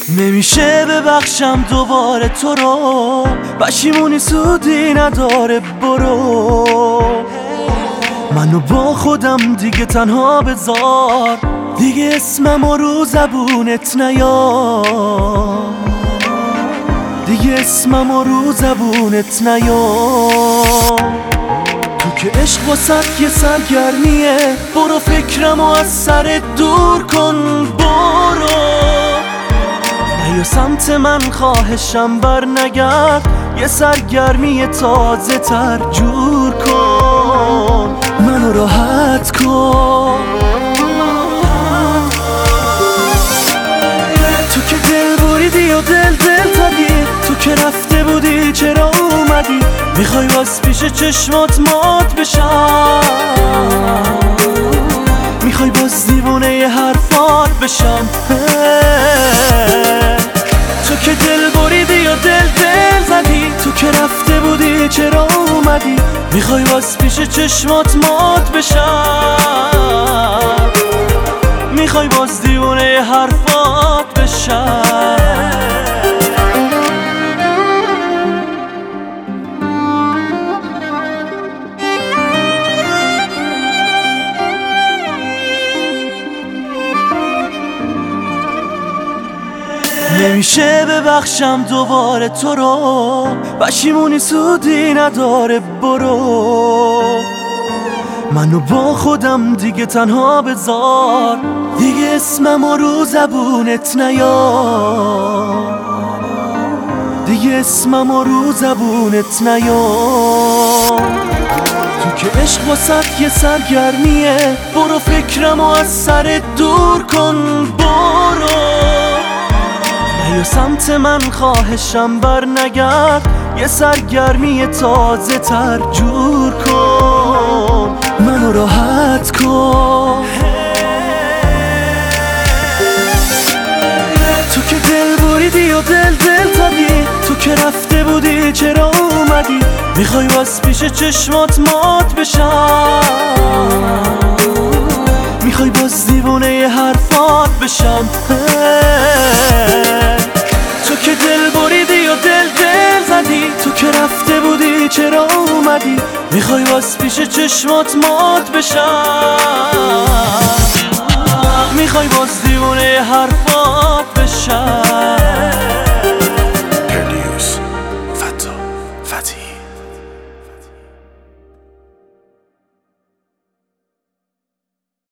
نمیشه ببخشم دوباره تو رو، پشیمونی سودی نداره، برو منو با خودم دیگه تنها بذار، دیگه اسممو رو زبونت نیار، دیگه اسممو رو زبونت نیار. تو که عشق واسط یه سرگرمیه، برو فکرمو از سرت دور کن، برو نیا سمت من، خواهشم بر نگرد، یه سرگرمی تازه تر جور کن، منو راحت کن. تو که دل بریدی و دل زدی، تو که رفته بودی چرا اومدی، میخوای باز پیش چشمات مات بشم، میخوای باز دیوونه ی حرفات بشم. تو که دل بریدی و دل زدی، تو که رفته بودی چرا اومدی، میخوای باز پیش چشمات مات بشم، میخوای باز دیوونه ی حرفات بشم. نمیشه ببخشم دوباره تو رو، پشیمونی سودی نداره، برو منو با خودم دیگه تنها بذار، دیگه اسممو رو زبونت نیار، دیگه اسممو رو زبونت نیار. تو که عشق واسط یه سرگرمیه، برو فکرمو از سرت دور کن، برو نیا سمت من، خواهشم بر نگرد، یه سرگرمی تازه تر جور کن، منو راحت کن. تو که دل بریدی و دل زدی، تو که رفته بودی چرا اومدی، میخوای باز پیش چشمات مات بشم، میخوای باز دیوونه ی حرفات بشم. تو که دل بریدی و دل زدی، تو که رفته بودی چرا اومدی، میخوای باز پیش چشمات مات بشم، میخوای باز دیوونه ی حرفات